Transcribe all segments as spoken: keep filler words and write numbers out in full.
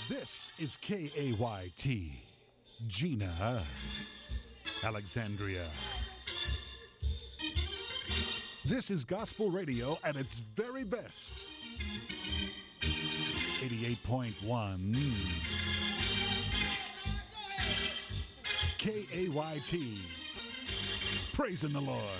This is K A Y T, Gina, Alexandria. This is gospel radio at its very best. eighty-eight point one K A Y T. Praising the Lord.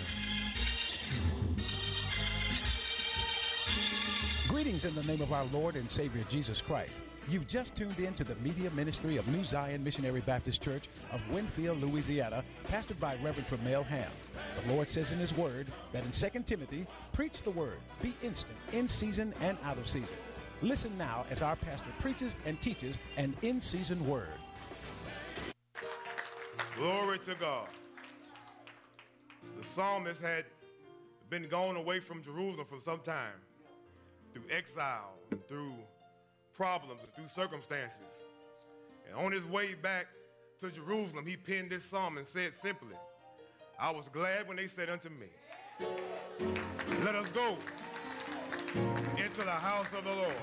Greetings in the name of our Lord and Savior Jesus Christ. You've just tuned in to the media ministry of New Zion Missionary Baptist Church of Winfield, Louisiana, pastored by Reverend Tremel Ham. The Lord says in His Word that in Second Timothy, preach the Word, be instant, in season and out of season. Listen now as our pastor preaches and teaches an in-season word. Glory to God. The psalmist had been gone away from Jerusalem for some time, through exile, and through problems, and through circumstances. And on his way back to Jerusalem, he penned this psalm and said simply, I was glad when they said unto me, let us go into the house of the Lord.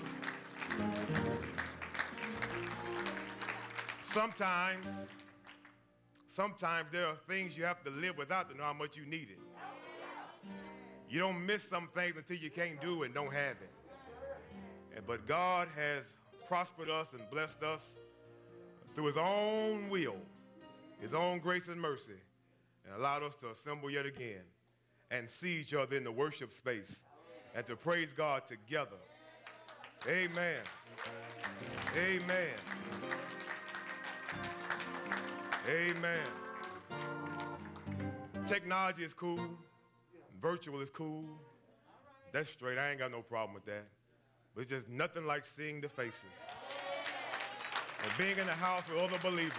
Sometimes, sometimes there are things you have to live without to know how much you need it. You don't miss some things until you can't do it and don't have it. And, but God has prospered us and blessed us through His own will, His own grace and mercy, and allowed us to assemble yet again and see each other in the worship space and to praise God together. Amen. Amen. Amen. Technology is cool. Virtual is cool. That's straight. I ain't got no problem with that. But it's just nothing like seeing the faces and being in the house with other believers.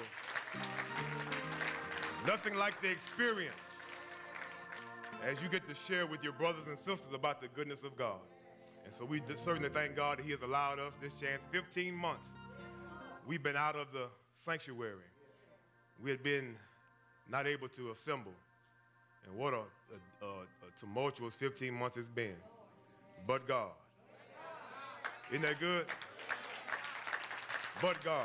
Nothing like the experience as you get to share with your brothers and sisters about the goodness of God. And so we certainly thank God that He has allowed us this chance. fifteen months we've been out of the sanctuary. We had been not able to assemble. And what a, a, a, a tumultuous fifteen months it's been. But God. Isn't that good? But God.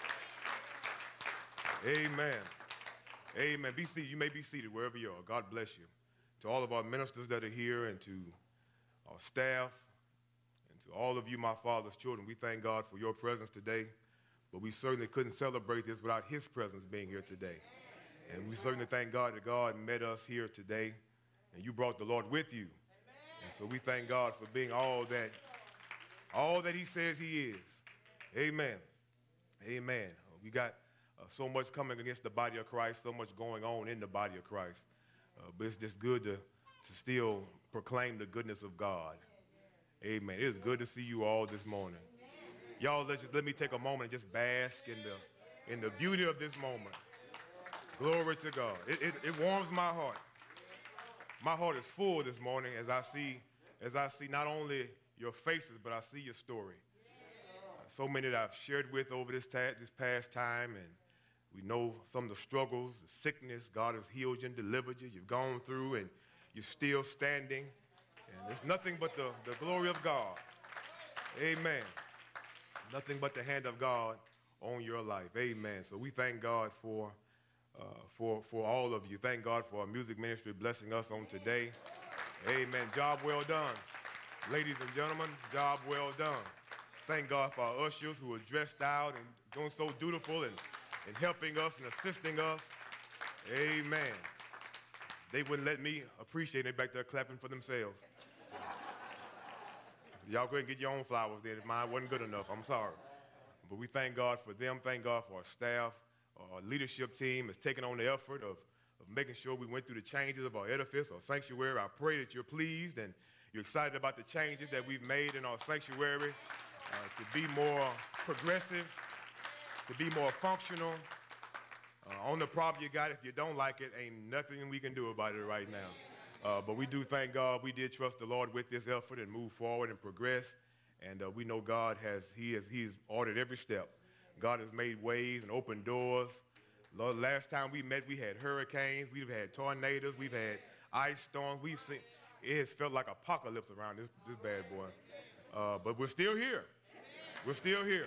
Amen. Amen. Be seated. You may be seated wherever you are. God bless you. To all of our ministers that are here and to our staff and to all of you, my father's children, we thank God for your presence today. But we certainly couldn't celebrate this without His presence being here today. And we certainly thank God that God met us here today, and you brought the Lord with you. And so we thank God for being all that, all that He says He is. Amen. Amen. We got uh, so much coming against the body of Christ, so much going on in the body of Christ. Uh, but it's just good to, to still proclaim the goodness of God. Amen. It is good to see you all this morning. Y'all, let's just let me take a moment and just bask in the, in the beauty of this moment. Glory to God. It, it, it warms my heart. My heart is full this morning as I see, as I see not only your faces, but I see your story. Uh, so many that I've shared with over this, ta- this past time, and we know some of the struggles, the sickness. God has healed you and delivered you. You've gone through, and you're still standing. And it's nothing but the, the glory of God. Amen. Nothing but the hand of God on your life. Amen. So we thank God for Uh, for, for all of you. Thank God for our music ministry blessing us on today. Amen. Job well done. Ladies and gentlemen, job well done. Thank God for our ushers who are dressed out and doing so dutiful and, and helping us and assisting us. Amen. They wouldn't let me appreciate it back there clapping for themselves. Y'all go ahead and get your own flowers there. Mine wasn't good enough. I'm sorry. But we thank God for them. Thank God for our staff. Our leadership team has taken on the effort of, of making sure we went through the changes of our edifice, our sanctuary. I pray that you're pleased and you're excited about the changes that we've made in our sanctuary uh, to be more progressive, to be more functional. Uh, on the problem you got, if you don't like it, ain't nothing we can do about it right now. Uh, but we do thank God. We did trust the Lord with this effort and move forward and progress. And uh, we know God has, he has, he's ordered every step. God has made ways and opened doors. Lord, last time we met, we had hurricanes, we've had tornadoes, we've had ice storms. We've seen, it has felt like apocalypse around this, this bad boy. Uh, but we're still here. We're still here.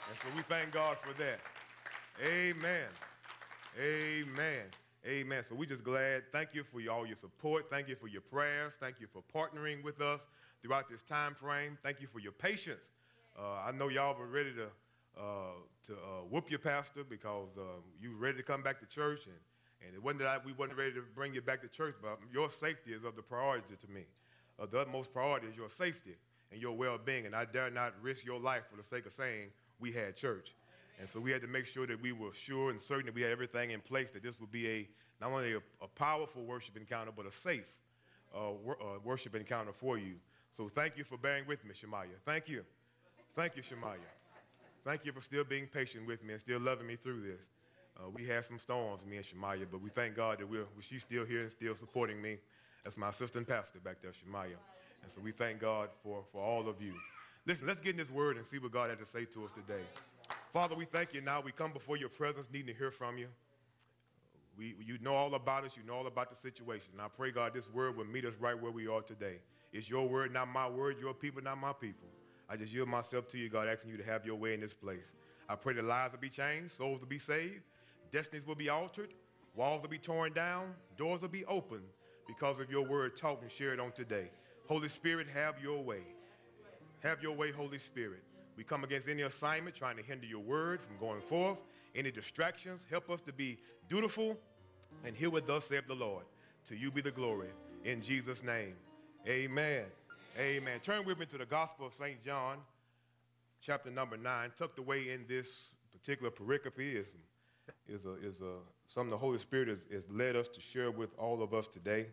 And so we thank God for that. Amen. Amen. Amen. So we're just glad. Thank you for all your support. Thank you for your prayers. Thank you for partnering with us throughout this time frame. Thank you for your patience. Uh, I know y'all were ready to uh, to uh, whoop your pastor because uh, you were ready to come back to church, and, and it wasn't that I, we wasn't ready to bring you back to church, but your safety is of the priority to me. Uh, the utmost priority is your safety and your well-being, and I dare not risk your life for the sake of saying we had church. And so we had to make sure that we were sure and certain that we had everything in place, that this would be a not only a, a powerful worship encounter, but a safe uh, wor uh, worship encounter for you. So thank you for bearing with me, Shemaiah. Thank you. Thank you, Shemaiah. Thank you for still being patient with me and still loving me through this. Uh, we had some storms, me and Shemaiah, but we thank God that we're, she's still here and still supporting me. That's my assistant pastor back there, Shemaiah. And so we thank God for, for all of you. Listen, let's get in this word and see what God has to say to us today. Father, we thank you now. We come before your presence needing to hear from you. We, you know all about us. You know all about the situation. And I pray, God, this word will meet us right where we are today. It's your word, not my word. Your people, not my people. I just yield myself to you, God, asking you to have your way in this place. I pray that lives will be changed, souls will be saved, destinies will be altered, walls will be torn down, doors will be opened because of your word taught and shared on today. Holy Spirit, have your way. Have your way, Holy Spirit. We come against any assignment trying to hinder your word from going forth, any distractions. Help us to be dutiful and hear what thus saith the Lord. To you be the glory. In Jesus' name, amen. Amen. Turn with me to the Gospel of Saint John, chapter number nine. Tucked away in this particular pericope is, is, a, is a, something the Holy Spirit has, has led us to share with all of us today.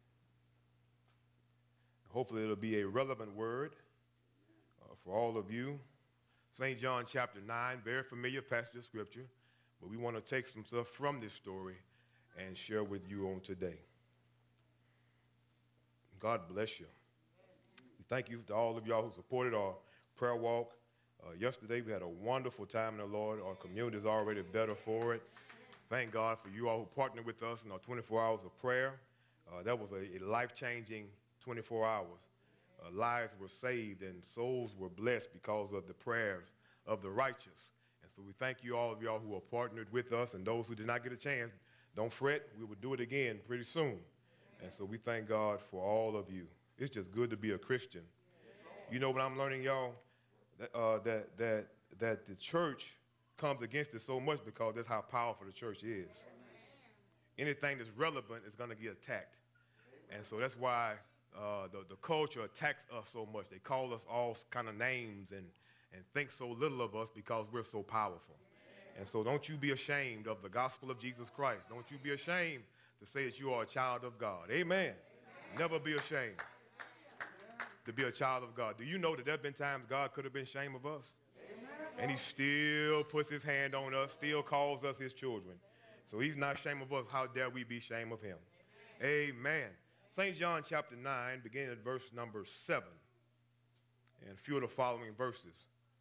Hopefully it'll be a relevant word uh, for all of you. Saint John chapter nine, very familiar passage of Scripture, but we want to take some stuff from this story and share with you on today. God bless you. Thank you to all of y'all who supported our prayer walk. Uh, yesterday we had a wonderful time in the Lord. Our community is already better for it. Thank God for you all who partnered with us in our twenty-four hours of prayer. Uh, that was a, a life-changing twenty-four hours. Uh, lives were saved and souls were blessed because of the prayers of the righteous. And so we thank you, all of y'all who are partnered with us, and those who did not get a chance, don't fret. We will do it again pretty soon. And so we thank God for all of you. It's just good to be a Christian. You know what I'm learning, y'all? That, uh, that, that, that the church comes against it so much because that's how powerful the church is. Anything that's relevant is going to get attacked. And so that's why uh, the, the culture attacks us so much. They call us all kind of names and, and think so little of us because we're so powerful. And so don't you be ashamed of the gospel of Jesus Christ. Don't you be ashamed to say that you are a child of God. Amen. Never be ashamed to be a child of God. Do you know that there have been times God could have been ashamed of us? And he still puts his hand on us, still calls us his children. So he's not ashamed of us. How dare we be ashamed of him? Amen. Saint John chapter nine, beginning at verse number seven, and a few of the following verses.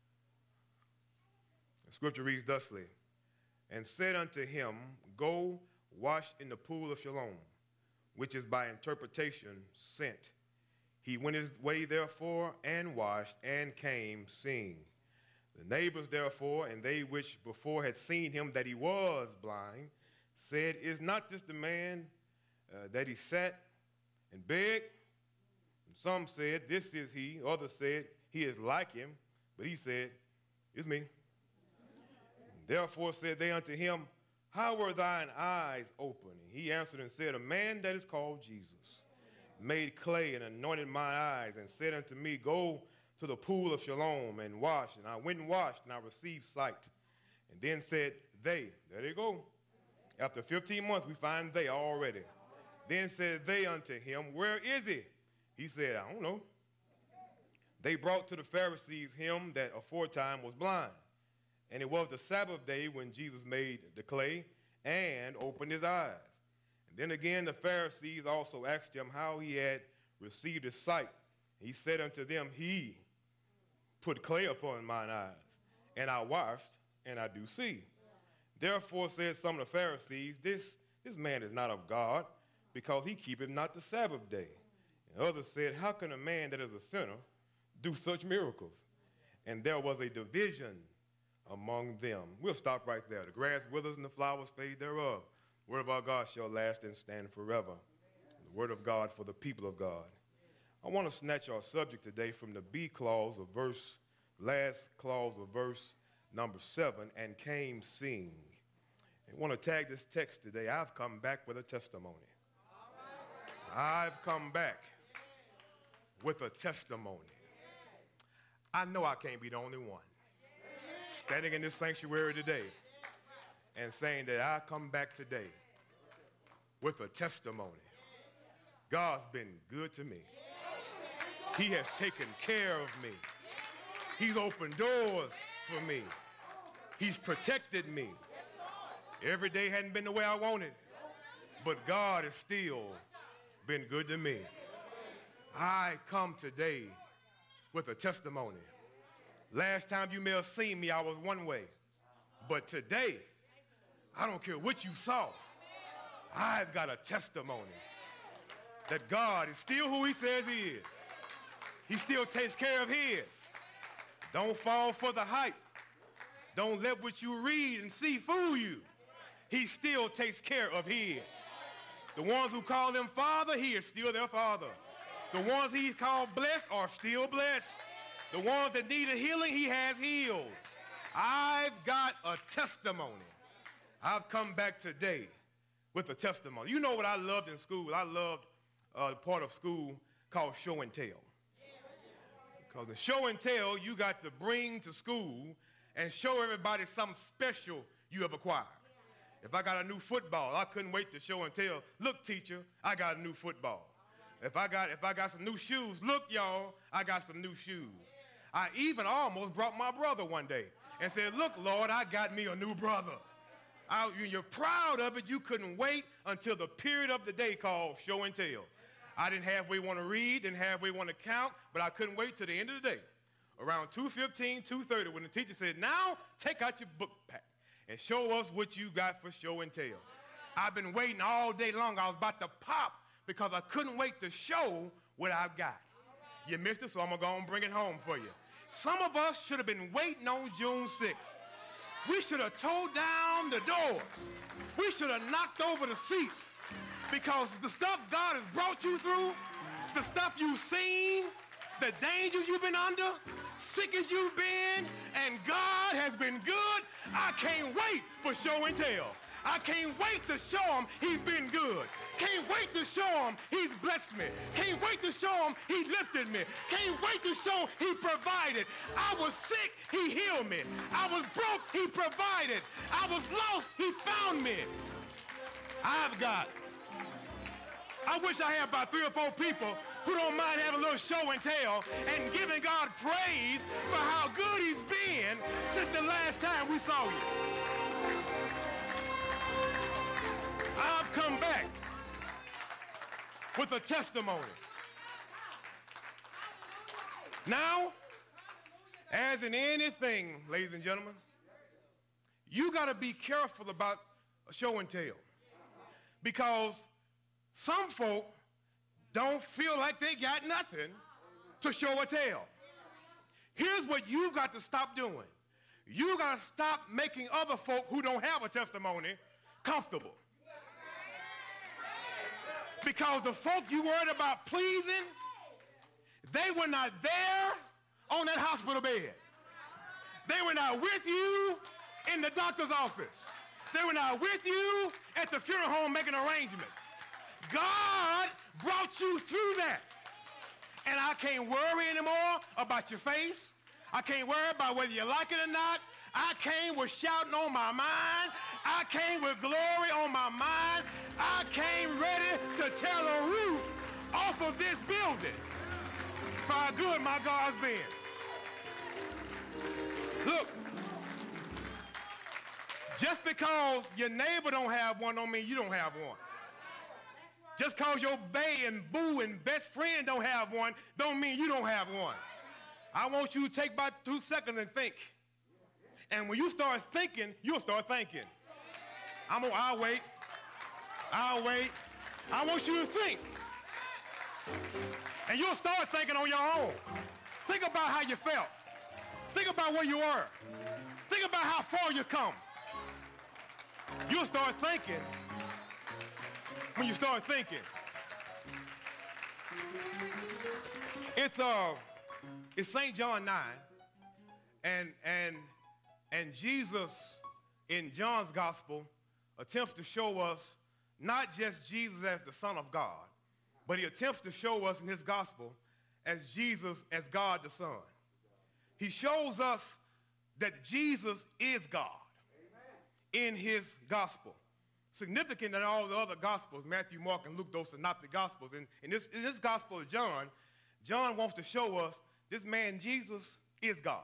The scripture reads thusly, and said unto him, go wash in the pool of Siloam, which is by interpretation sent. He went his way therefore and washed and came seeing. The neighbors therefore, and they which before had seen him that he was blind, said, is not this the man uh, that he sat and begged? And some said, this is he. Others said, he is like him. But he said, it's me. Therefore said they unto him, how were thine eyes open? And he answered and said, a man that is called Jesus made clay and anointed my eyes and said unto me, go to the pool of Siloam and wash. And I went and washed and I received sight. And then said they, there they go. After fifteen months we find they already. Then said they unto him, where is he? He said, I don't know. They brought to the Pharisees him that aforetime was blind. And it was the Sabbath day when Jesus made the clay and opened his eyes. Then again the Pharisees also asked him how he had received his sight. He said unto them, he put clay upon mine eyes, and I washed, and I do see. Therefore said some of the Pharisees, this, this man is not of God, because he keepeth not the Sabbath day. And others said, how can a man that is a sinner do such miracles? And there was a division among them. We'll stop right there. The grass withers and the flowers fade thereof. The word of our God shall last and stand forever. The word of God for the people of God. I want to snatch our subject today from the B clause of verse, last clause of verse number seven, and came seeing. I want to tag this text today. I've come back with a testimony. I've come back with a testimony. I know I can't be the only one standing in this sanctuary today and saying that I come back today with a testimony. God's been good to me. He has taken care of me. He's opened doors for me. He's protected me. Every day hadn't been the way I wanted, but God has still been good to me. I come today with a testimony. Last time you may have seen me, I was one way. But today, I don't care what you saw, I've got a testimony that God is still who he says he is. He still takes care of his. Don't fall for the hype. Don't let what you read and see fool you. He still takes care of his. The ones who call him Father, he is still their Father. The ones he's called blessed are still blessed. The ones that need a healing, he has healed. I've got a testimony. I've come back today with a testimony. You know what I loved in school? I loved a part of school called show and tell. Because in show and tell, you got to bring to school and show everybody something special you have acquired. If I got a new football, I couldn't wait to show and tell. Look, teacher, I got a new football. If I got, if I got some new shoes, look, y'all, I got some new shoes. I even almost brought my brother one day and said, look, Lord, I got me a new brother. I, you're proud of it. You couldn't wait until the period of the day called show and tell. I didn't halfway want to read, didn't halfway want to count, but I couldn't wait till the end of the day. Around two fifteen, two thirty, when the teacher said, now take out your book pack and show us what you got for show and tell. I've been waiting all day long. I was about to pop because I couldn't wait to show what I've got. You missed it, so I'm going to go and bring it home for you. Some of us should have been waiting on June sixth. We should have towed down the doors. We should have knocked over the seats because the stuff God has brought you through, the stuff you've seen, the dangers you've been under, sick as you've been, and God has been good. I can't wait for show and tell. I can't wait to show him he's been good. Can't wait to show him he's blessed me. Can't wait to show him he lifted me. Can't wait to show him he provided. I was sick, he healed me. I was broke, he provided. I was lost, he found me. I've got. I wish I had about three or four people who don't mind having a little show and tell and giving God praise for how good he's been since the last time we saw you. I've come back with a testimony. Now, as in anything, ladies and gentlemen, you got to be careful about show and tell because some folk don't feel like they got nothing to show or tell. Here's what you've got to stop doing. You got to stop making other folk who don't have a testimony comfortable. Because the folk you worried about pleasing, they were not there on that hospital bed. They were not with you in the doctor's office. They were not with you at the funeral home making arrangements. God brought you through that. And I can't worry anymore about your face. I can't worry about whether you like it or not. I came with shouting on my mind. I came with glory on my mind. I came ready to tear the roof off of this building for how good my God's been. Look, just because your neighbor don't have one don't mean you don't have one. Just because your bae and boo and best friend don't have one don't mean you don't have one. I want you to take about two seconds and think. And when you start thinking, you'll start thinking. I'm gonna, I'll wait. I'll wait. I want you to think. And you'll start thinking on your own. Think about how you felt. Think about where you were. Think about about how far you come. You'll start thinking when you start thinking. It's uh, it's Saint John nine, and and and Jesus in John's gospel attempts to show us not just Jesus as the Son of God, but he attempts to show us in his gospel as Jesus as God the Son. He shows us that Jesus is God in his gospel. Significant in all the other gospels, Matthew, Mark, and Luke, those synoptic gospels. And in this, in this gospel of John, John wants to show us this man Jesus is God.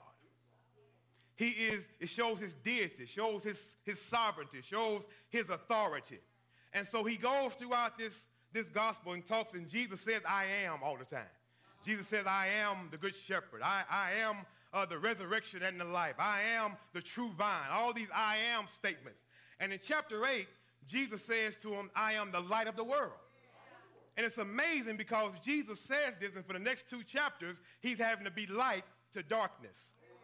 He is, it shows his deity, shows his, his sovereignty, shows his authority. And so he goes throughout this, this gospel and talks, and Jesus says, I am all the time. Jesus says, I am the good shepherd. I, I am uh, the resurrection and the life. I am the true vine. All these I am statements. And in chapter eight, Jesus says to him, I am the light of the world. And it's amazing because Jesus says this, and for the next two chapters, he's having to be light to darkness.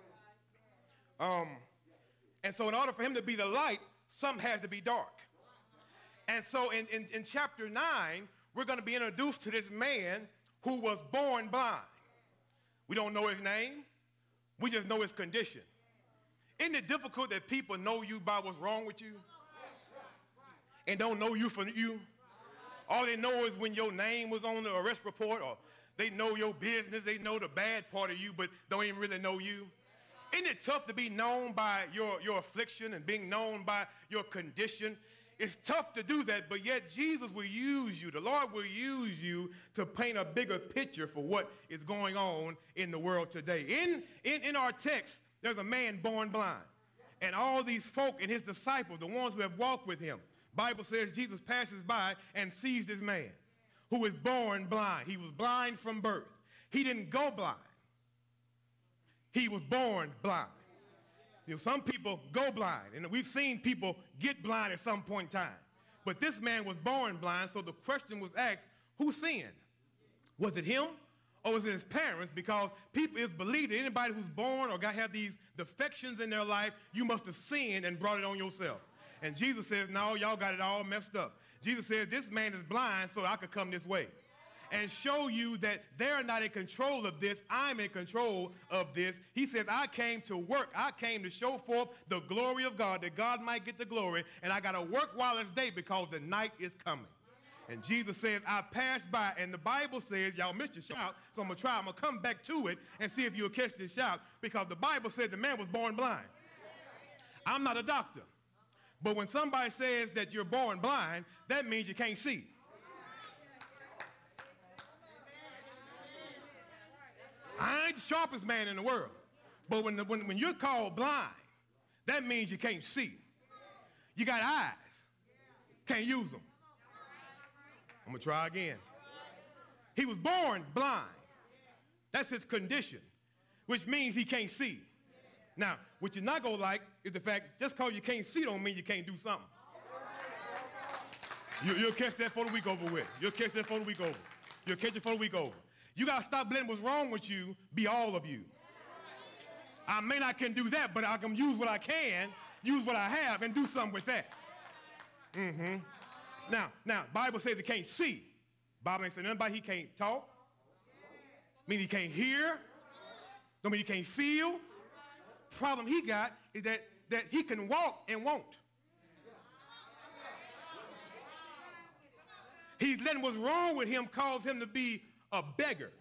Um, and so in order for him to be the light, something has to be dark. And so in, in, in chapter nine, we're going to be introduced to this man who was born blind. We don't know his name. We just know his condition. Isn't it difficult that people know you by what's wrong with you and don't know you for you? All they know is when your name was on the arrest report, or they know your business, they know the bad part of you, but don't even really know you. Isn't it tough to be known by your, your affliction and being known by your condition? It's tough to do that, but yet Jesus will use you. The Lord will use you to paint a bigger picture for what is going on in the world today. In, in, in our text, there's a man born blind. And all these folk and his disciples, the ones who have walked with him, Bible says Jesus passes by and sees this man who is born blind. He was blind from birth. He didn't go blind. He was born blind. You know, some people go blind, and we've seen people get blind at some point in time. But this man was born blind, so the question was asked, who sinned? Was it him or was it his parents? Because people, it's believed that anybody who's born or got have these defections in their life, you must have sinned and brought it on yourself. And Jesus says, no, y'all got it all messed up. Jesus says, this man is blind so I could come this way and show you that they're not in control of this. I'm in control of this. He says, I came to work. I came to show forth the glory of God, that God might get the glory, and I got to work while it's day because the night is coming. And Jesus says, I passed by, and the Bible says, y'all missed your shout, so I'm going to try. I'm going to come back to it and see if you'll catch this shout, because the Bible says the man was born blind. I'm not a doctor, but when somebody says that you're born blind, that means you can't see. I ain't the sharpest man in the world, but when, the, when, when you're called blind, that means you can't see. You got eyes, can't use them. I'm going to try again. He was born blind. That's his condition, which means he can't see. Now, what you're not going to like is the fact just because you can't see don't mean you can't do something. You, you'll catch that for the week over with. You'll catch that for the week over. You'll catch it for the week over. You got to stop letting what's wrong with you be all of you. I may not can do that, but I can use what I can, use what I have, and do something with that. Mm-hmm. Now, now, Bible says he can't see. Bible ain't saying nothing about he can't talk. Mean he can't hear. Don't mean he can't feel. Problem he got is that, that he can walk and won't. He's letting what's wrong with him cause him to be a beggar.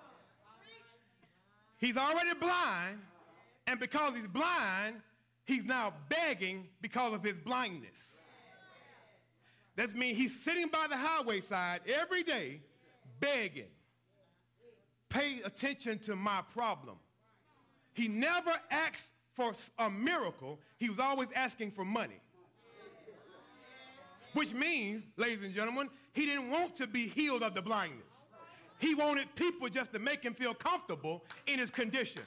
He's already blind, and because he's blind, he's now begging because of his blindness. That means he's sitting by the highway side every day begging. Pay attention to my problem. He never asked for a miracle. He was always asking for money. Which means, ladies and gentlemen, he didn't want to be healed of the blindness. He wanted people just to make him feel comfortable in his condition.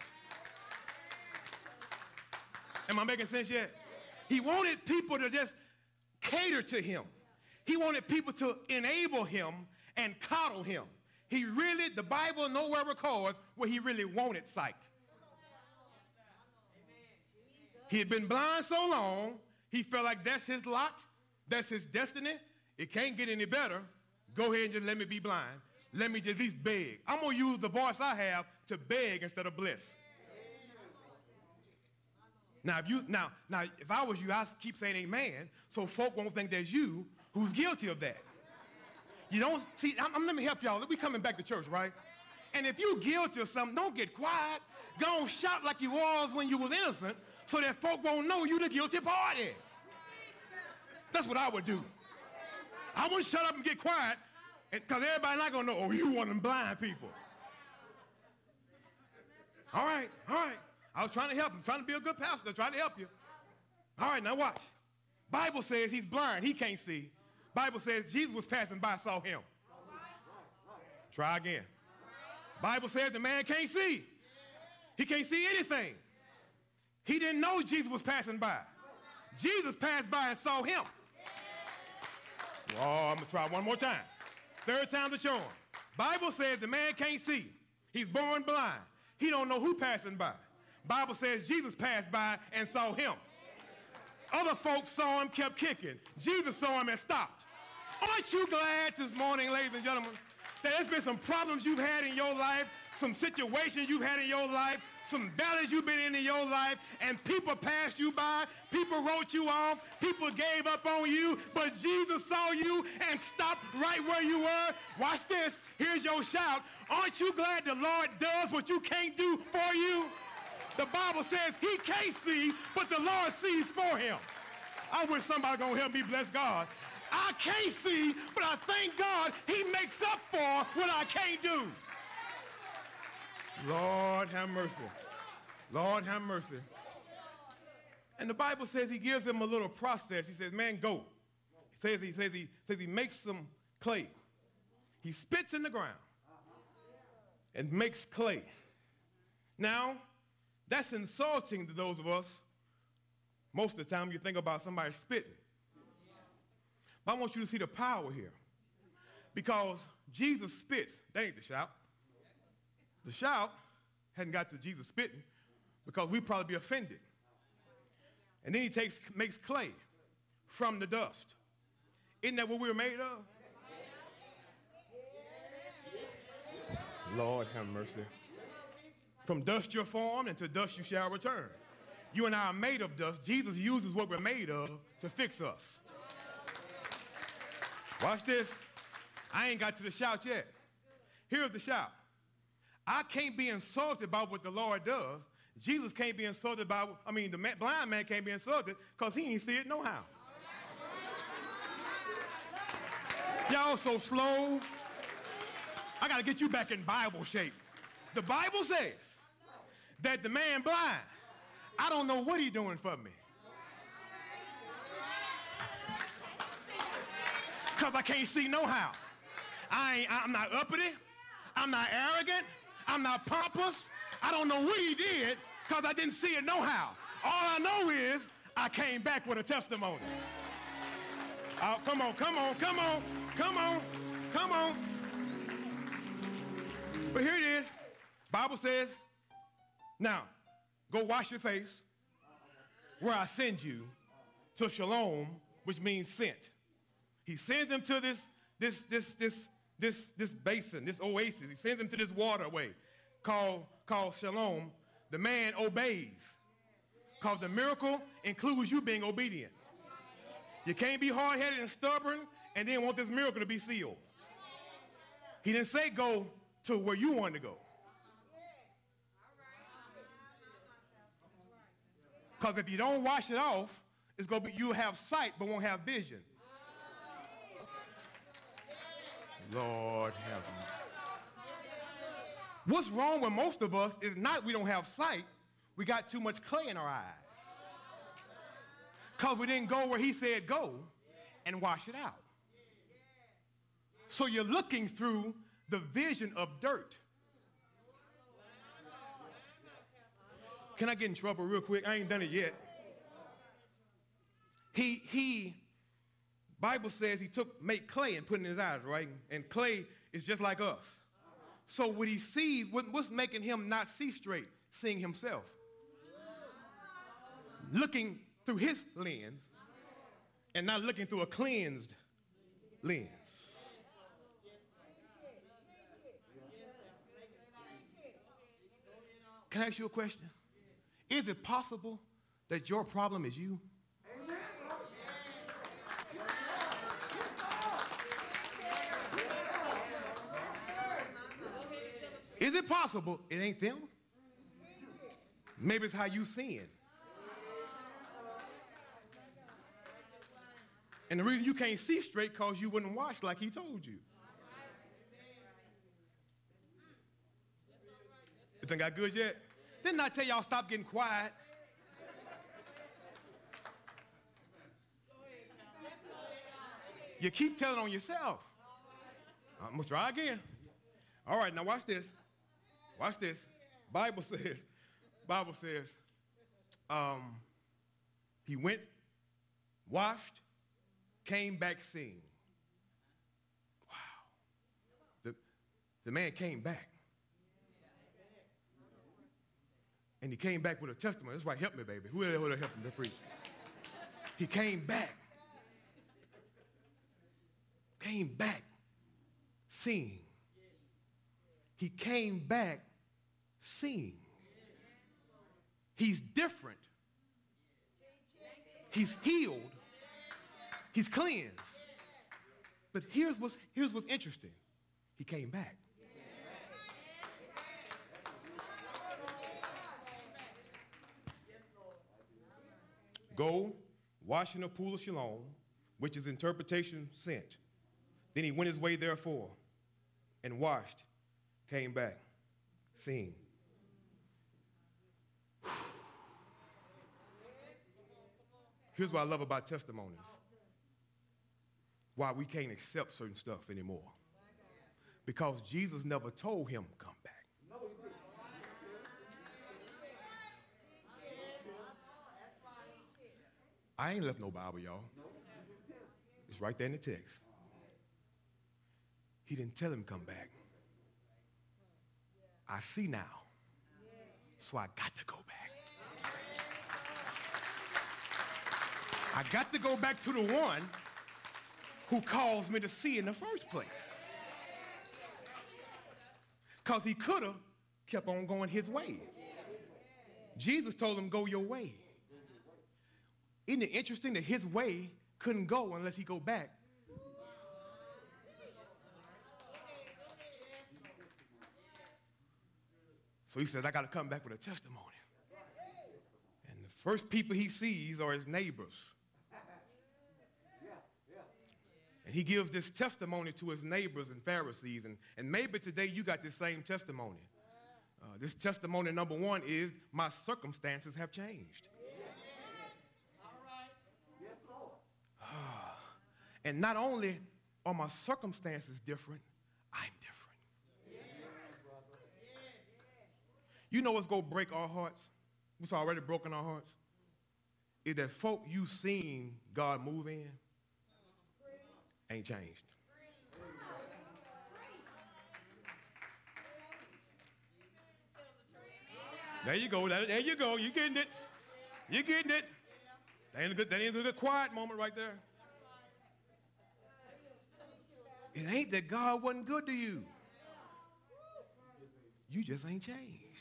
Am I making sense yet? He wanted people to just cater to him. He wanted people to enable him and coddle him. He really, the Bible nowhere records where he really wanted sight. He had been blind so long, he felt like that's his lot, that's his destiny. It can't get any better. Go ahead and just let me be blind. Let me just at least beg. I'm going to use the voice I have to beg instead of bless. Now, if you now, now, if I was you, I'd keep saying amen, so folk won't think there's you who's guilty of that. You don't see, I'm, I'm, let me help y'all. We coming back to church, right? And if you guilty of something, don't get quiet. Go and shout like you was when you was innocent so that folk won't know you the guilty party. That's what I would do. I wouldn't shut up and get quiet because everybody not going to know, oh, you one of them blind people. All right, all right. I was trying to help him, trying to be a good pastor, trying to help you. All right, now watch. Bible says he's blind. He can't see. Bible says Jesus was passing by, saw him. Try again. Bible says the man can't see. He can't see anything. He didn't know Jesus was passing by. Jesus passed by and saw him. Oh, I'm going to try one more time. Third time the charm. Bible says the man can't see. He's born blind. He don't know who passing by. Bible says Jesus passed by and saw him. Other folks saw him, kept kicking. Jesus saw him and stopped. Aren't you glad this morning, ladies and gentlemen, that there's been some problems you've had in your life, some situations you've had in your life, some valleys you've been in in your life, and people passed you by, people wrote you off, people gave up on you, but Jesus saw you and stopped right where you were. Watch this. Here's your shout. Aren't you glad the Lord does what you can't do for you? The Bible says he can't see, but the Lord sees for him. I wish somebody gonna help me bless God. I can't see, but I thank God he makes up for what I can't do. Lord have mercy. Lord have mercy. And the Bible says he gives him a little process. He says, man, go. He says he says he says he makes some clay. He spits in the ground and makes clay. Now, that's insulting to those of us. Most of the time you think about somebody spitting. But I want you to see the power here. Because Jesus spits. That ain't the shout. The shout hadn't got to Jesus spitting because we'd probably be offended. And then he takes, makes clay from the dust. Isn't that what we were made of? Lord have mercy. From dust you're formed, and to dust you shall return. You and I are made of dust. Jesus uses what we're made of to fix us. Watch this. I ain't got to the shout yet. Here's the shout. I can't be insulted by what the Lord does. Jesus can't be insulted by, I mean, the man, blind man can't be insulted because he ain't see it no how. Y'all so slow. I got to get you back in Bible shape. The Bible says that the man blind, I don't know what he's doing for me. Because I can't see no how. I ain't, I'm not uppity. I'm not arrogant. I'm not pompous. I don't know what he did because I didn't see it no how. All I know is I came back with a testimony. Oh, come on, come on, come on, come on, come on. But here it is. Bible says, now, go wash your face where I send you to Shalom, which means sent. He sends him to this, this, this, this, this, this basin, this oasis. He sends him to this waterway called, called Shalom. The man obeys. Because the miracle includes you being obedient. You can't be hard-headed and stubborn and then want this miracle to be sealed. He didn't say go to where you wanted to go. Because if you don't wash it off, it's going to be you have sight but won't have vision. Lord have mercy. What's wrong with most of us is not we don't have sight. We got too much clay in our eyes. Because we didn't go where he said go and wash it out. So you're looking through the vision of dirt. Can I get in trouble real quick? I ain't done it yet. He, he, Bible says he took, made clay and put it in his eyes, right? And clay is just like us. So what he sees, what, what's making him not see straight? Seeing himself. looking through his lens and not looking through a cleansed lens. Can I ask you a question? Is it possible that your problem is you? Is it possible it ain't them? Maybe it's how you sin. And the reason you can't see straight because you wouldn't wash like he told you. You think I good yet? Didn't I tell y'all stop getting quiet? You keep telling on yourself. I'm going to try again. All right, now watch this. Watch this. Bible says, Bible says, um, he went, washed, came back seeing. Wow. The, the man came back. And he came back with a testimony. That's right, help me, baby. Who would have helped him to preach? He came back. Came back seeing. He came back seeing. He's different. He's healed. He's cleansed. But here's what's, here's what's interesting. He came back. Go, wash in the pool of Siloam, which is interpretation sent. Then he went his way therefore and washed, came back, seeing. Here's what I love about testimonies. Why we can't accept certain stuff anymore. Because Jesus never told him, come back. I ain't left no Bible, y'all. It's right there in the text. He didn't tell him come back. I see now. So I got to go back. I got to go back to the one who caused me to see in the first place. Because he could have kept on going his way. Jesus told him, go your way. Isn't it interesting that his way couldn't go unless he go back? So he says, I got to come back with a testimony. And the first people he sees are his neighbors. And he gives this testimony to his neighbors and Pharisees. And, and maybe today you got this same testimony. Uh, this testimony number one is, my circumstances have changed. And not only are my circumstances different, I'm different. You know what's going to break our hearts? What's already broken our hearts? Is that folk you seen God move in ain't changed. There you go. There you go. You getting it. You getting it. That ain't a good, that ain't a good quiet moment right there. It ain't that God wasn't good to you. You just ain't changed.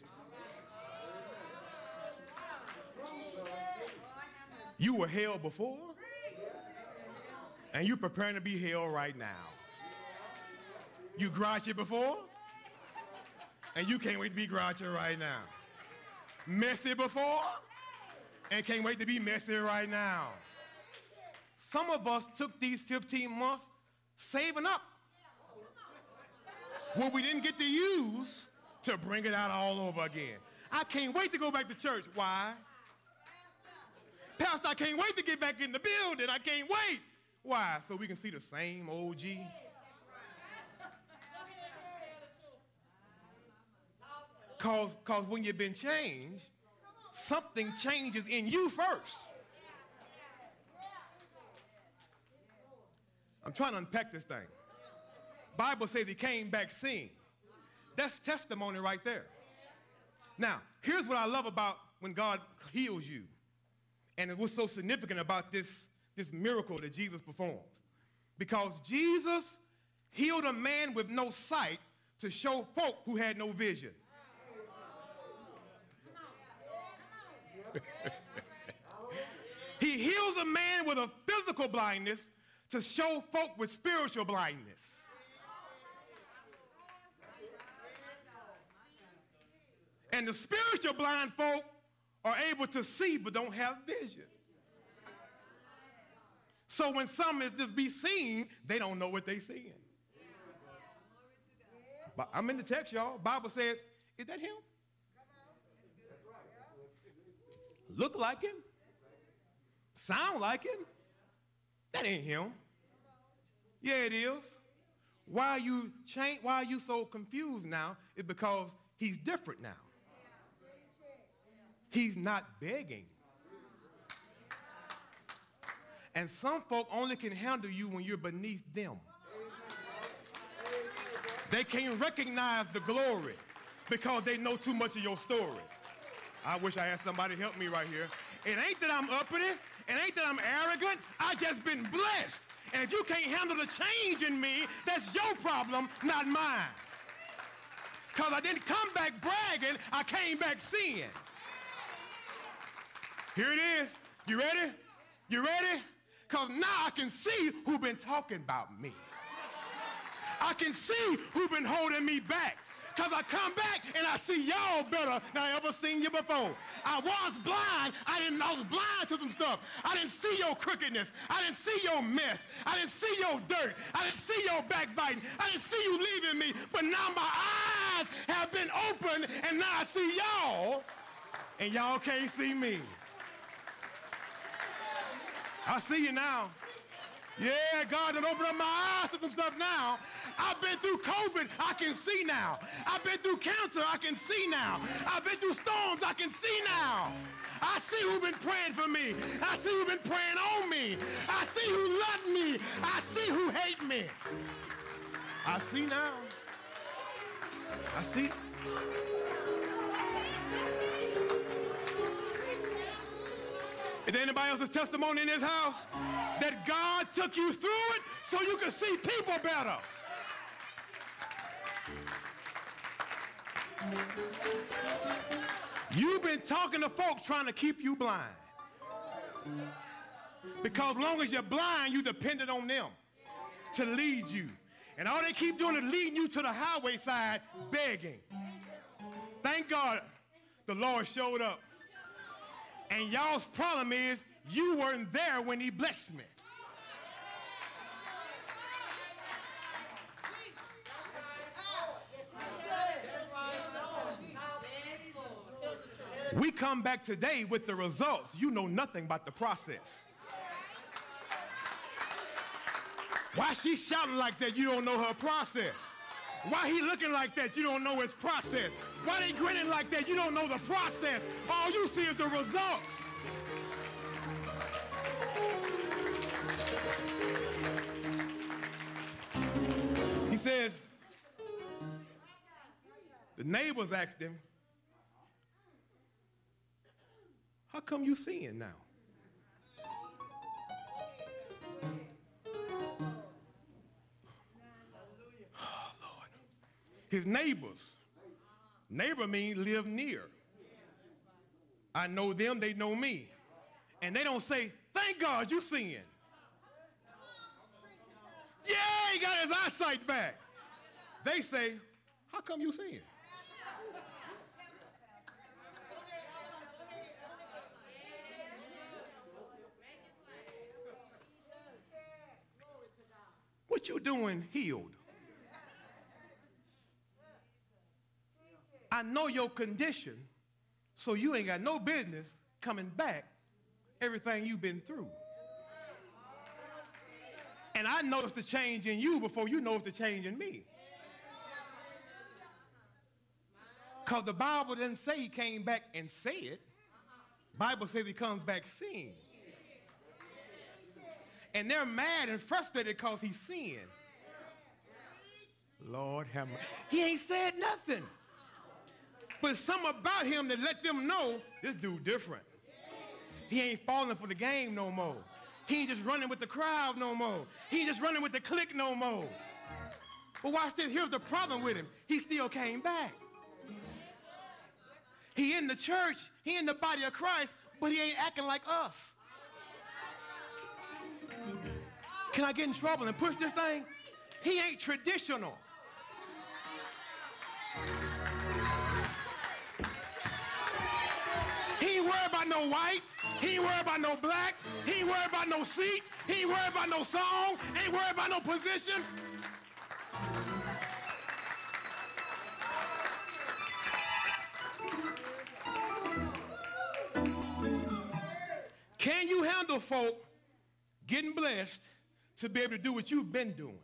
You were hell before, and you're preparing to be hell right now. You grouchy before, and you can't wait to be grouchy right now. Messy before, and can't wait to be messy right now. Some of us took these fifteen months saving up what we didn't get to use to bring it out all over again. I can't wait to go back to church. Why? Pastor, I can't wait to get back in the building. I can't wait. Why? So we can see the same O G. Cause, cause when you've been changed, something changes in you first. I'm trying to unpack this thing. Bible says he came back seeing. That's testimony right there. Now, here's what I love about when God heals you. And what's so significant about this, this miracle that Jesus performed? Because Jesus healed a man with no sight to show folk who had no vision. He heals a man with a physical blindness to show folk with spiritual blindness. And the spiritual blind folk are able to see but don't have vision. So when some is to be seen, they don't know what they're seeing. But I'm in the text, y'all. Bible says, is that him? Look like him? Sound like him? That ain't him. Yeah, it is. Why are you change, why are you so confused now? It's because he's different now. He's not begging. And some folk only can handle you when you're beneath them. They can't recognize the glory because they know too much of your story. I wish I had somebody help me right here. It ain't that I'm uppity. It ain't that I'm arrogant. I just been blessed. And if you can't handle the change in me, that's your problem, not mine. Because I didn't come back bragging. I came back seeing. Here it is. You ready? You ready? Because now I can see who's been talking about me. I can see who's been holding me back. Because I come back and I see y'all better than I ever seen you before. I was blind. I didn't. I was blind to some stuff. I didn't see your crookedness. I didn't see your mess. I didn't see your dirt. I didn't see your backbiting. I didn't see you leaving me. But now my eyes have been opened and now I see y'all and y'all can't see me. I see you now. Yeah, God done opened up my eyes to some stuff now. I've been through COVID, I can see now. I've been through cancer, I can see now. I've been through storms, I can see now. I see who's been praying for me. I see who's been praying on me. I see who loved me. I see who hate me. I see now. I see. Is there anybody else's testimony in this house? That God took you through it so you can see people better. You've been talking to folks trying to keep you blind. Because as long as you're blind, you depended on them to lead you. And all they keep doing is leading you to the highway side begging. Thank God the Lord showed up. And y'all's problem is you weren't there when he blessed me. We come back today with the results. You know nothing about the process. Why she shouting like that? You don't know her process. Why he looking like that? You don't know his process. Why they grinning like that? You don't know the process. All you see is the results. He says, the neighbors asked him, how come you seeing now? His neighbors. Neighbor means live near. I know them, they know me. And they don't say, thank God you seeing. Yeah, he got his eyesight back. They say, how come you seeing? What you doing healed? I know your condition, so you ain't got no business coming back everything you've been through. And I noticed the change in you before you noticed the change in me. Because the Bible didn't say he came back and say it. Bible says he comes back seeing. And they're mad and frustrated because he's seeing. Lord have mercy. He ain't said nothing. But something about him that let them know this dude different. He ain't falling for the game no more. He ain't just running with the crowd no more. He ain't just running with the clique no more. But watch this. Here's the problem with him. He still came back. He in the church. He in the body of Christ, but he ain't acting like us. Can I get in trouble and push this thing? He ain't traditional. He ain't worried about no white. He ain't worried about no black. He ain't worried about no seat. He ain't worried about no song. Ain't worried about no position. Can you handle folk getting blessed to be able to do what you've been doing?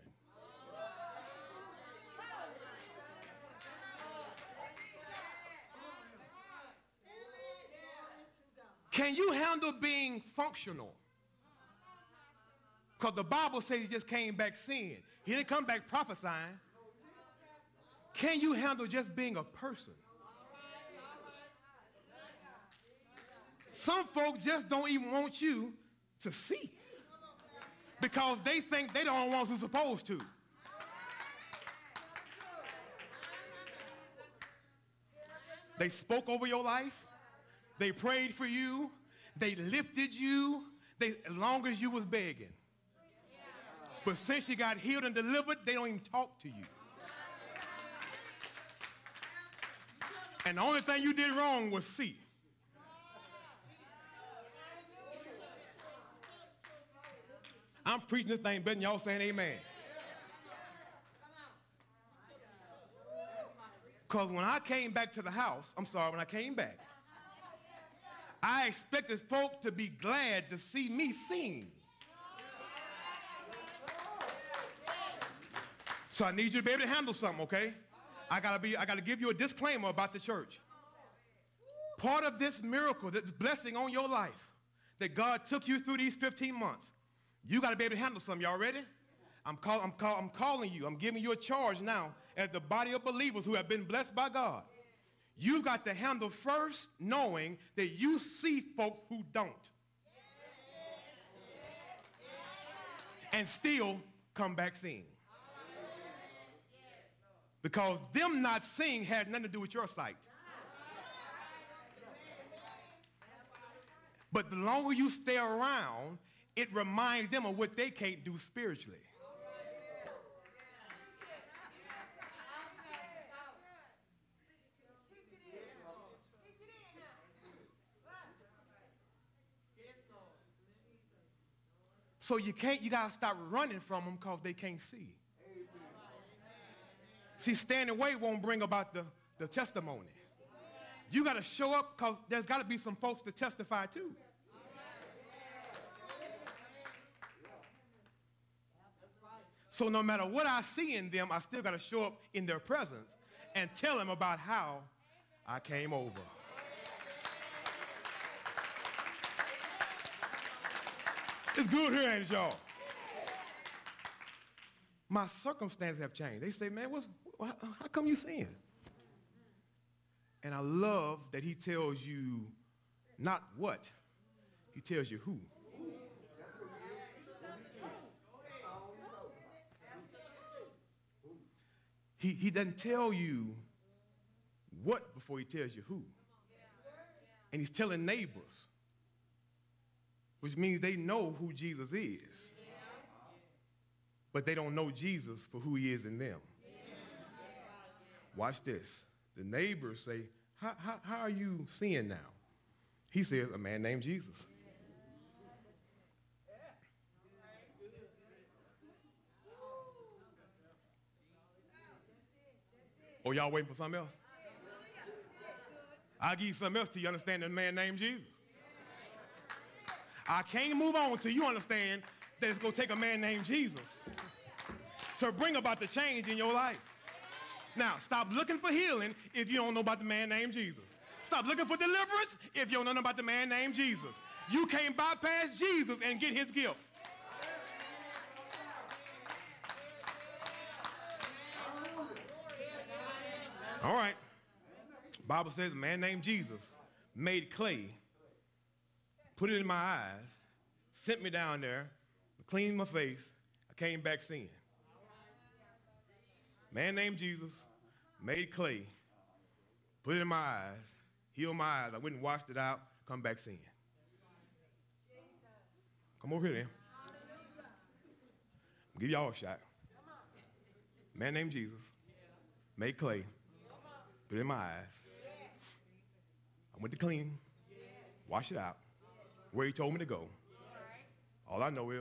Can you handle being functional? Because the Bible says he just came back seeing. He didn't come back prophesying. Can you handle just being a person? Some folk just don't even want you to see because they think they're the only ones who's supposed to. They spoke over your life. They prayed for you. They lifted you they, as long as you was begging. But since you got healed and delivered, they don't even talk to you. And the only thing you did wrong was see. I'm preaching this thing better than y'all saying amen. Because when I came back to the house, I'm sorry, when I came back, I expected folk to be glad to see me sing. So I need you to be able to handle something, okay? I gotta be, I gotta give you a disclaimer about the church. Part of this miracle, this blessing on your life that God took you through these fifteen months, you gotta be able to handle something. Y'all ready? I'm, call, I'm, call, I'm calling you. I'm giving you a charge now as the body of believers who have been blessed by God. You've got to handle first knowing that you see folks who don't. And still come back seeing. Because them not seeing had nothing to do with your sight. But the longer you stay around, it reminds them of what they can't do spiritually. So you can't, you got to stop running from them because they can't see. See, staying away won't bring about the, the testimony. You got to show up because there's got to be some folks to testify too. So no matter what I see in them, I still got to show up in their presence and tell them about how I came over. It's good here, ain't it, y'all? My circumstances have changed. They say, man, what's, how, how come you sin? And I love that he tells you not what, he tells you who. He, he doesn't tell you what before he tells you who. And he's telling neighbors, which means they know who Jesus is. But they don't know Jesus for who he is in them. Watch this. The neighbors say, how, how, how are you seeing now? He says, a man named Jesus. Oh, y'all waiting for something else? I'll give you something else till you understand that man named Jesus. I can't move on till you understand that it's going to take a man named Jesus to bring about the change in your life. Now, stop looking for healing if you don't know about the man named Jesus. Stop looking for deliverance if you don't know about the man named Jesus. You can't bypass Jesus and get his gift. All right. Bible says a man named Jesus made clay put it in my eyes, sent me down there, cleaned my face. I came back seeing. Man named Jesus made clay, put it in my eyes, healed my eyes. I went and washed it out, come back seeing. Come over here then. I'll give y'all a shot. Man named Jesus made clay, put it in my eyes. I went to clean, wash it out, where he told me to go. All I know is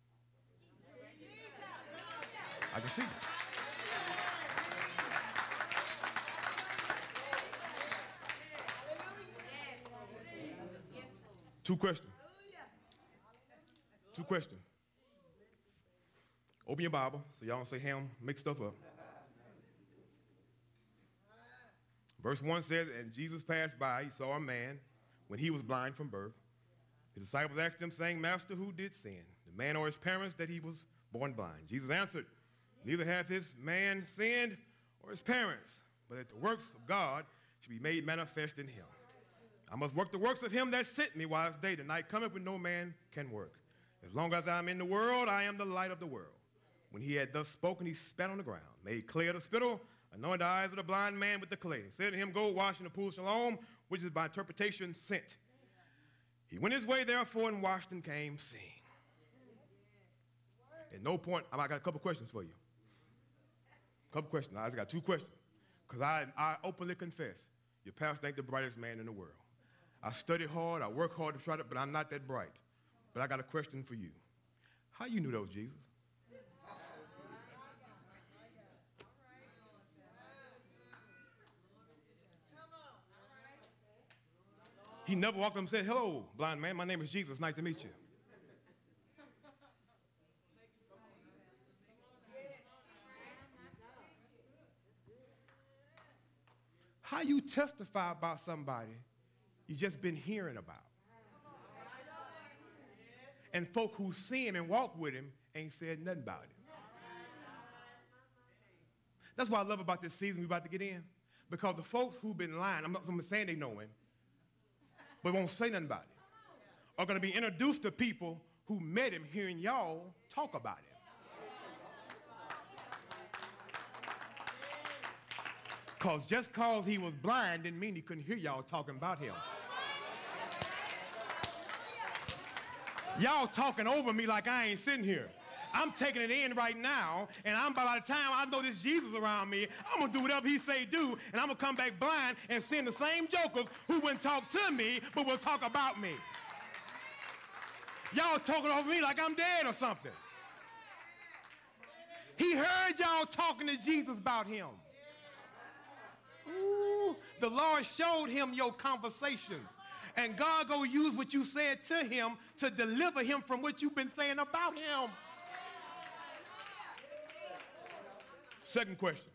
I can see it. Two questions. Two questions. Open your Bible so y'all don't say ham, mix stuff up. Verse one says, and Jesus passed by, he saw a man when he was blind from birth. His disciples asked him, saying, Master, who did sin, the man or his parents, that he was born blind? Jesus answered, neither hath this man sinned or his parents, but that the works of God should be made manifest in him. I must work the works of him that sent me while it's day. The night cometh when no man can work. As long as I am in the world, I am the light of the world. When he had thus spoken, he spat on the ground, made clay of the spittle, anointed the eyes of the blind man with the clay, and said to him, go wash in the pool of Siloam, which is by interpretation sent. He went his way, therefore, and washed and came seeing. At no point, I got a couple questions for you. A couple questions. I just got two questions. Because I, I openly confess, your pastor ain't the brightest man in the world. I study hard, I work hard to try to, but I'm not that bright. But I got a question for you. How you knew that was Jesus? He never walked up and said, hello, blind man, my name is Jesus, nice to meet you. How you testify about somebody you just been hearing about? And folk who see him and walk with him ain't said nothing about it. That's what I love about this season we're about to get in. Because the folks who've been lying, I'm not, I'm not saying they know him, but won't say nothing about it, are going to be introduced to people who met him hearing y'all talk about him. Because just because he was blind didn't mean he couldn't hear y'all talking about him. Y'all talking over me like I ain't sitting here. I'm taking it in right now, and I'm by the time I know this Jesus around me, I'm going to do whatever he say do, and I'm going to come back blind and seeing the same jokers who wouldn't talk to me, but will talk about me. Y'all talking over me like I'm dead or something. He heard y'all talking to Jesus about him. Ooh, the Lord showed him your conversations. And God go use what you said to him to deliver him from what you've been saying about him. Second question.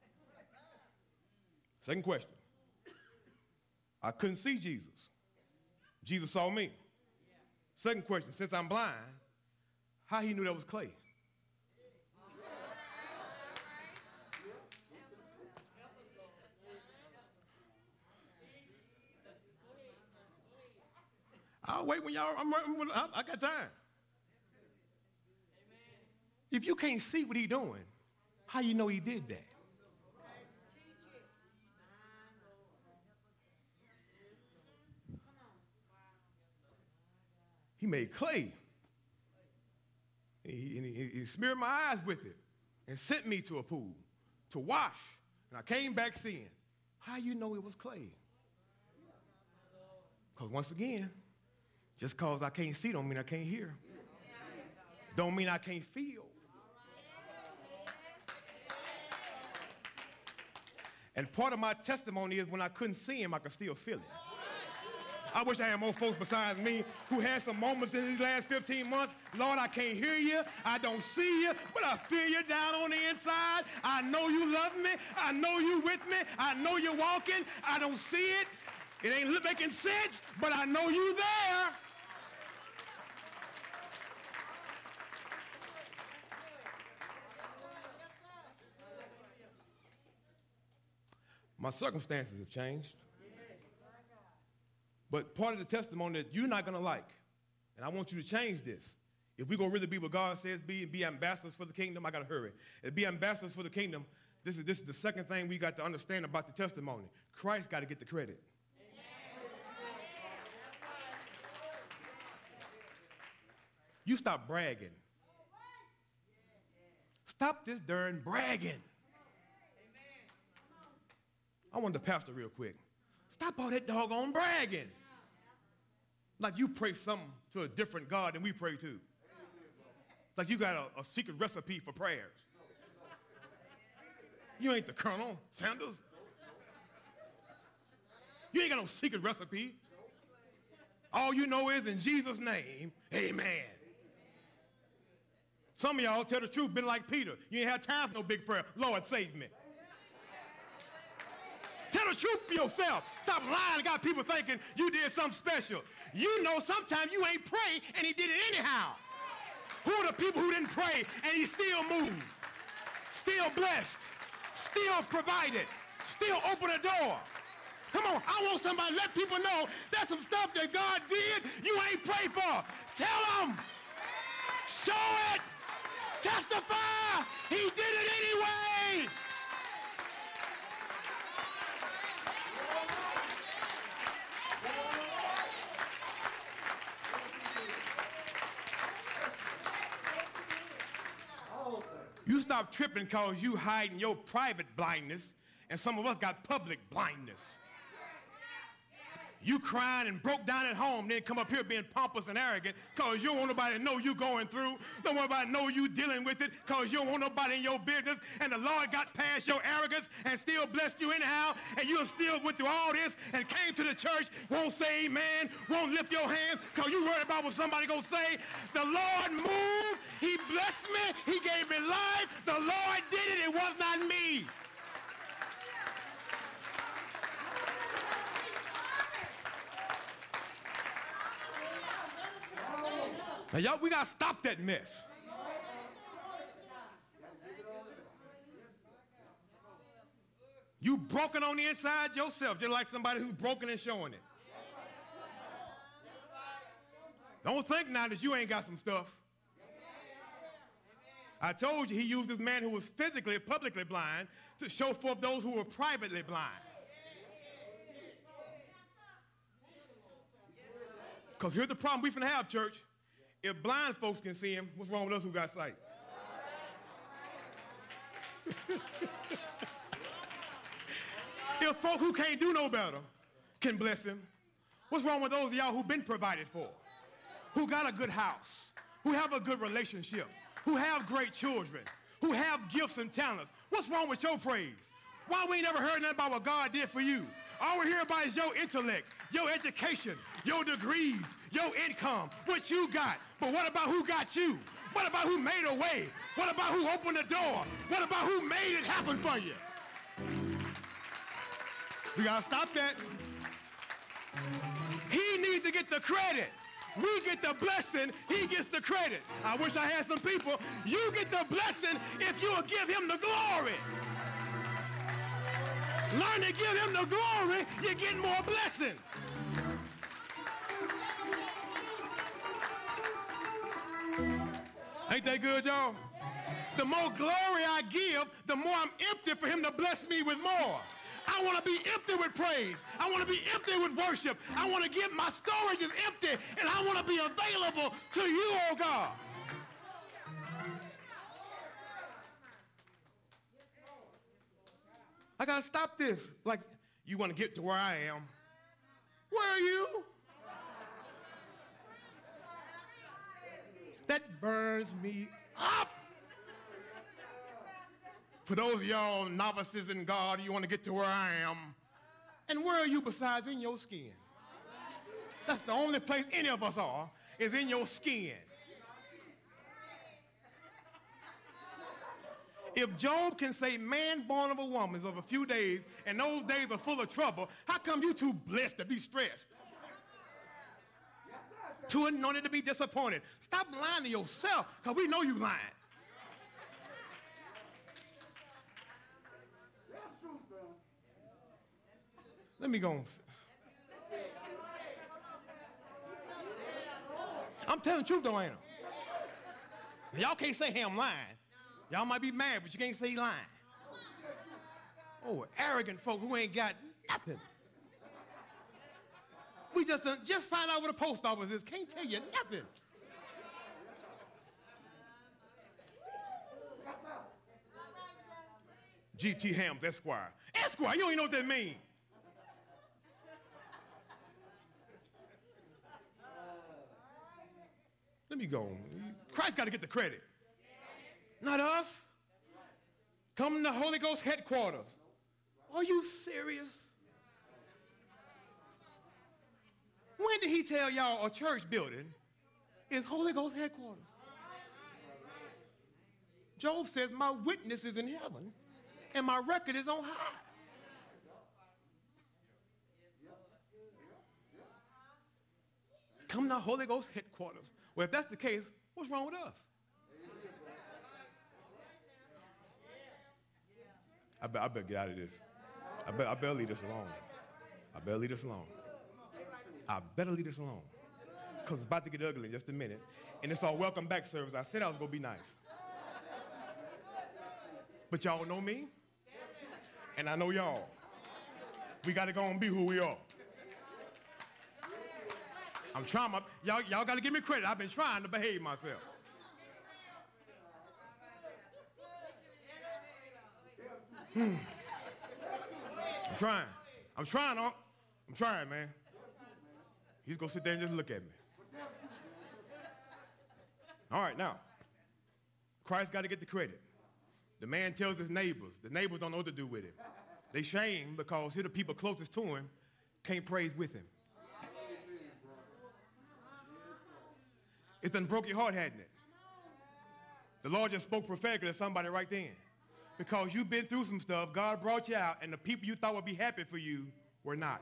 Second question. I couldn't see Jesus. Jesus saw me. Second question, since I'm blind, how he knew that was clay? I'll wait when y'all, I'm, I'm, I got time. If you can't see what he's doing, how you know he did that? He made clay. He, and he, he smeared my eyes with it and sent me to a pool to wash. And I came back seeing. How you know it was clay? Because once again, just because I can't see don't mean I can't hear. Don't mean I can't feel. And part of my testimony is when I couldn't see him, I could still feel it. I wish I had more folks besides me who had some moments in these last fifteen months. Lord, I can't hear you. I don't see you, but I feel you down on the inside. I know you love me. I know you with me. I know you're walking. I don't see it. It ain't making sense, but I know you there. My circumstances have changed, But part of the testimony that you're not going to like, and I want you to change this. If we're going to really be what God says be and be ambassadors for the kingdom, I got to hurry. And be ambassadors for the kingdom, this is, this is the second thing we got to understand about the testimony. Christ got to get the credit. You stop bragging. Stop this darn bragging. I want the pastor real quick. Stop all that doggone bragging. Like you pray something to a different God than we pray to. Like you got a, a secret recipe for prayers. You ain't the Colonel Sanders. You ain't got no secret recipe. All you know is in Jesus' name, amen. Some of y'all, tell the truth, been like Peter. You ain't had time for no big prayer. Lord, save me. Tell the truth for yourself. Stop lying and got people thinking you did something special. You know sometimes you ain't pray and he did it anyhow. Who are the people who didn't pray and he still moved, still blessed, still provided, still opened a door? Come on, I want somebody to let people know there's some stuff that God did you ain't prayed for. Tell them. Show it. Testify. He did it anyway. You stop tripping because you hiding your private blindness, and some of us got public blindness. You crying and broke down at home, then come up here being pompous and arrogant because you don't want nobody to know you going through. Don't want nobody to know you dealing with it because you don't want nobody in your business. And the Lord got past your arrogance and still blessed you anyhow. And you still went through all this and came to the church, won't say amen, won't lift your hands because you worried about what somebody going to say. The Lord moved. He blessed me. He gave me life. The Lord did it. It was not me. Now, y'all, we got to stop that mess. You broken on the inside yourself, just like somebody who's broken and showing it. Don't think now that you ain't got some stuff. I told you he used this man who was physically, publicly blind to show forth those who were privately blind. Because here's the problem we finna have, church. If blind folks can see him, what's wrong with us who got sight? If folk who can't do no better can bless him, what's wrong with those of y'all who've been provided for, who got a good house, who have a good relationship, who have great children, who have gifts and talents? What's wrong with your praise? Why we ain't never heard nothing about what God did for you? All we hear about is your intellect, your education, your degrees, your income, what you got. But what about who got you? What about who made a way? What about who opened the door? What about who made it happen for you? We got to stop that. He needs to get the credit. We get the blessing. He gets the credit. I wish I had some people. You get the blessing if you will give him the glory. Learn to give him the glory, you get more blessing. Ain't that good, y'all? The more glory I give, the more I'm empty for him to bless me with more. I want to be empty with praise. I want to be empty with worship. I want to give my storage is empty, and I want to be available to you, oh God. I got to stop this. Like, you want to get to where I am. Where are you? That burns me up. For those of y'all novices in God, you want to get to where I am. And where are you besides in your skin? That's the only place any of us are, is in your skin. If Job can say man born of a woman is of a few days, and those days are full of trouble, how come you too blessed to be stressed? Too anointed to be disappointed. Stop lying to yourself, because we know you lying. Let me go. I'm telling the truth, though, ain't I? Y'all can't say, hey, I'm lying. Y'all might be mad, but you can't say he lying. Oh, arrogant folk who ain't got nothing. We just uh, just find out where the post office is. Can't tell you nothing. G T Hams, Esquire. Esquire, you don't even know what that means. Let me go. Christ got to get the credit. Not us. Come to Holy Ghost headquarters. Are you serious? When did he tell y'all a church building is Holy Ghost headquarters? Job says, my witness is in heaven and my record is on high. Come to Holy Ghost headquarters. Well, if that's the case, what's wrong with us? I, be, I better get out of this. I, be, I better leave this alone. I better leave this alone. I better leave this alone. Because it's about to get ugly in just a minute. And it's our welcome back service. I said I was going to be nice. But y'all know me. And I know y'all. We got to go and be who we are. I'm trying my, y'all, y'all got to give me credit. I've been trying to behave myself. Hmm. I'm trying. I'm trying, Unc. I'm trying, man. He's going to sit there and just look at me. All right, now, Christ got to get the credit. The man tells his neighbors. The neighbors don't know what to do with him. They shame because here the people closest to him can't praise with him. It done broke your heart, hadn't it? The Lord just spoke prophetically to somebody right then. Because you've been through some stuff, God brought you out, and the people you thought would be happy for you were not.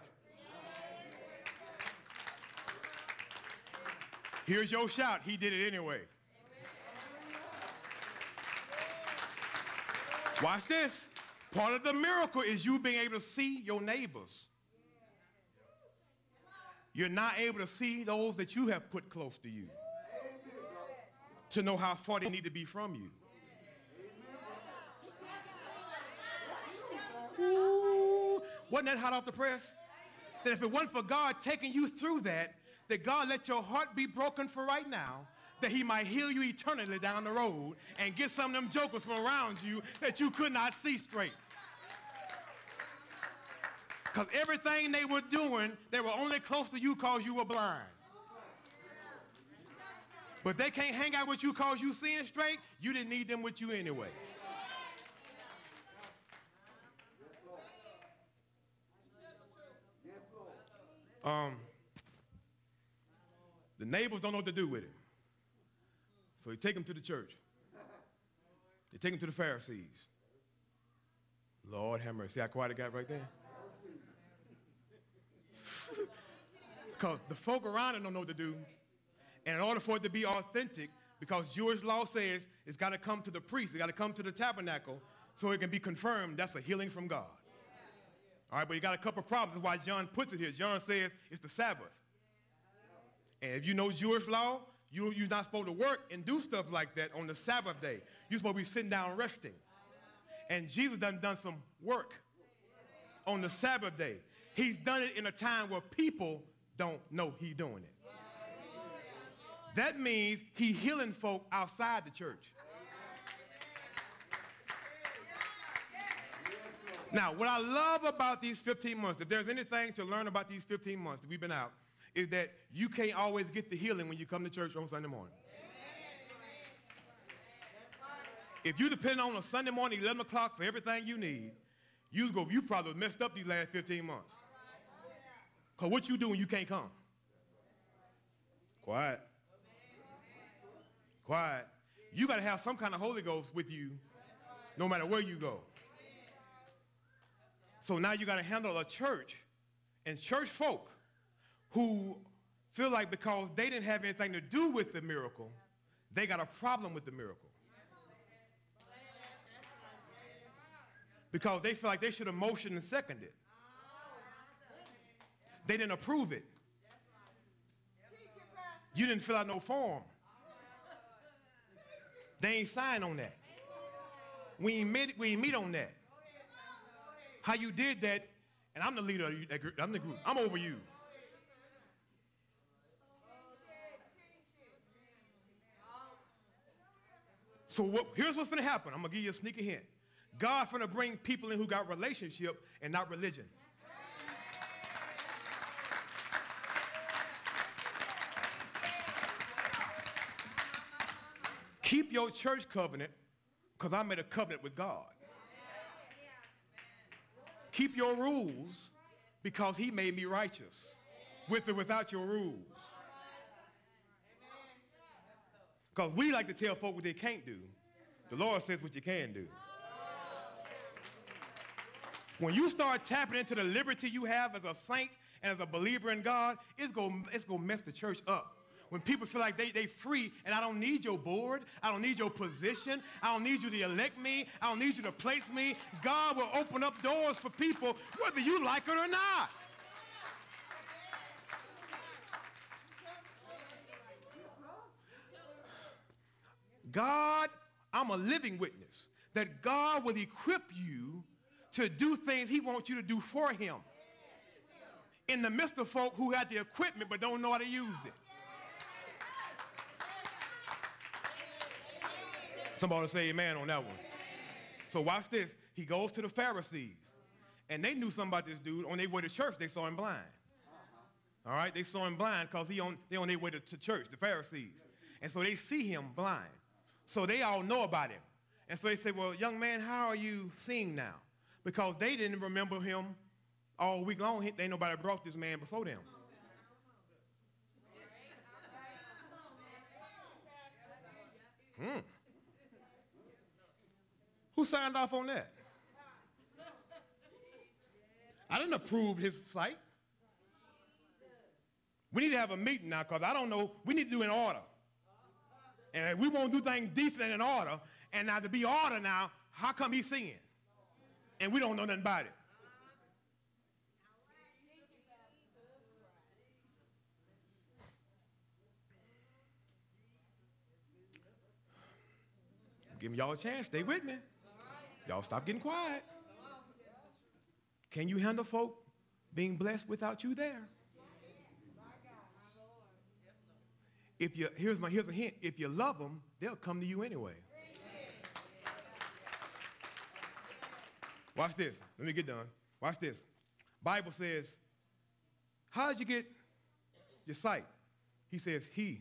Here's your shout. He did it anyway. Watch this. Part of the miracle is you being able to see your neighbors. You're not able to see those that you have put close to you to know how far they need to be from you. Ooh, wasn't that hot off the press? That if it wasn't for God taking you through that, that God let your heart be broken for right now, that he might heal you eternally down the road and get some of them jokers from around you that you could not see straight. Because everything they were doing, they were only close to you because you were blind. But they can't hang out with you because you seeing straight. You didn't need them with you anyway. Um, the neighbors don't know what to do with him. So he take him to the church. They take him to the Pharisees. Lord have mercy. See how quiet it got right there? Because the folk around him don't know what to do. And in order for it to be authentic, because Jewish law says it's got to come to the priest, it's got to come to the tabernacle so it can be confirmed that's a healing from God. All right, but you got a couple of problems. That's why John puts it here. John says it's the Sabbath. And if you know Jewish law, you, you're not supposed to work and do stuff like that on the Sabbath day. You're supposed to be sitting down resting. And Jesus done done some work on the Sabbath day. He's done it in a time where people don't know he's doing it. That means he's healing folk outside the church. Now, what I love about these fifteen months, if there's anything to learn about these fifteen months that we've been out, is that you can't always get the healing when you come to church on Sunday morning. If you depend on a Sunday morning, eleven o'clock for everything you need, you go, you probably messed up these last fifteen months. Because what you do when you can't come? Quiet. Quiet. You got to have some kind of Holy Ghost with you no matter where you go. So now you got to handle a church and church folk who feel like because they didn't have anything to do with the miracle, they got a problem with the miracle. Because they feel like they should have motioned and seconded it. They didn't approve it. You didn't fill out no form. They ain't signed on that. We ain't meet, we ain't meet on that. How you did that, and I'm the leader of that group. I'm the group. I'm over you. So what, here's what's going to happen. I'm going to give you a sneaky hint. God's going to bring people in who got relationship and not religion. Keep your church covenant, because I made a covenant with God. Keep your rules, because he made me righteous, with or without your rules. Because we like to tell folk what they can't do. The Lord says what you can do. When you start tapping into the liberty you have as a saint and as a believer in God, it's going it's gonna mess the church up. When people feel like they they free and I don't need your board, I don't need your position, I don't need you to elect me, I don't need you to place me, God will open up doors for people whether you like it or not. God, I'm a living witness that God will equip you to do things he wants you to do for him. In the midst of folk who had the equipment but don't know how to use it. Somebody say amen on that one. So watch this. He goes to the Pharisees. And they knew something about this dude. On their way to church, they saw him blind. All right? They saw him blind because he on, they on their way to, to church, the Pharisees. And so they see him blind. So they all know about him. And so they say, well, young man, how are you seeing now? Because they didn't remember him all week long. They nobody brought this man before them. Hmm. Who signed off on that? I didn't approve his sight. We need to have a meeting now because I don't know. We need to do an order. And we won't do things decent and in order. And now to be order now, how come he's singing? And we don't know nothing about it. I'm giving y'all a chance. Stay with me. Y'all stop getting quiet. Can you handle folk being blessed without you there? If you, here's, my, here's a hint. If you love them, they'll come to you anyway. Watch this. Let me get done. Watch this. Bible says, how did you get your sight? He says, he.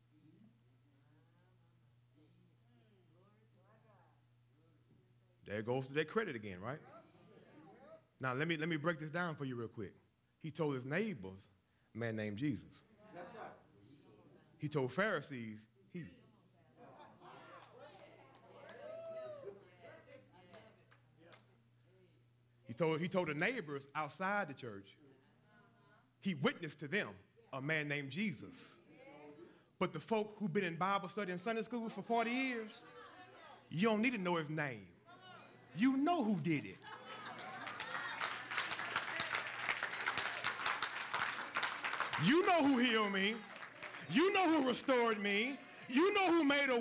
There goes to their credit again, right? Now, let me, let me break this down for you real quick. He told his neighbors, a man named Jesus. He told Pharisees, he. He told, he told the neighbors outside the church, he witnessed to them, a man named Jesus. But the folk who've been in Bible study and Sunday school for forty years, you don't need to know his name. You know who did it. You know who healed me. You know who restored me. You know who made a